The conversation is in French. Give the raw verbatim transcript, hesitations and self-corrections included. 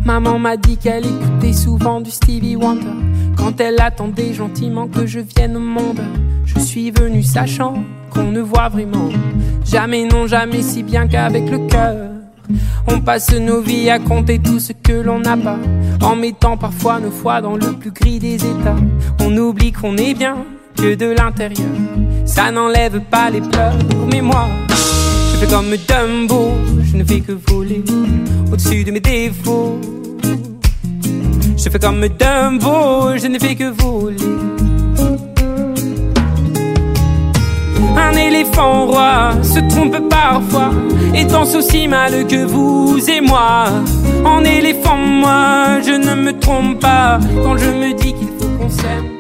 Maman m'a dit qu'elle écoutait souvent du Stevie Wonder quand elle attendait gentiment que je vienne au monde. Je suis venu sachant qu'on ne voit vraiment jamais, non jamais, si bien qu'avec le cœur. On passe nos vies à compter tout ce que l'on n'a pas, en mettant parfois nos foi dans le plus gris des états. On oublie qu'on est bien que de l'intérieur, ça n'enlève pas les pleurs. Mais moi, je fais comme Dumbo, je ne fais que voler au-dessus de mes défauts. Je fais comme Dumbo, je ne fais que voler. Un éléphant roi se trompe parfois et danse aussi mal que vous et moi. En éléphant, moi, je ne me trompe pas quand je me dis qu'il faut qu'on s'aime.